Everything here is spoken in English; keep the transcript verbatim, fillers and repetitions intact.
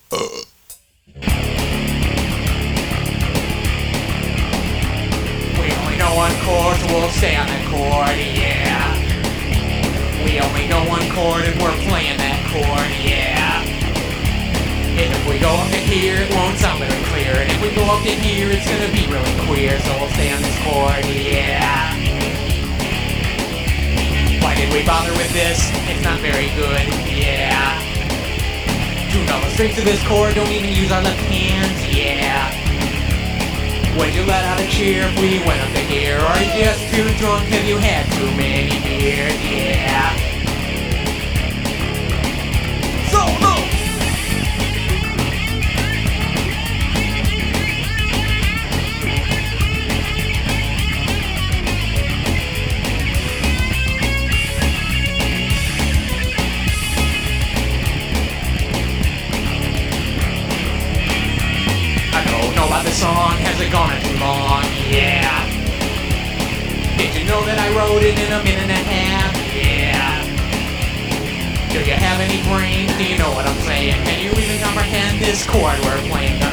We only know one chord, so we'll stay on that chord, yeah. We only know one chord and we're playing that chord, yeah. And if we go up to here, it won't sound very clear. And if we go up to here, it's gonna be really queer, so we'll stay on this chord, yeah. Why did we bother with this? It's not very good, yeah. Two notes straight to this chord, don't even use our left hands, yeah. Would you let out a cheer if we went up to here? Or are you just too drunk? Have you had too many beers? Yeah. So no. I don't know about the song, has it gone too long? Yeah. Did you know that I wrote it in a minute and a half? Yeah. Do you have any brains? Do you know what I'm saying? Can you even comprehend this chord we're playing?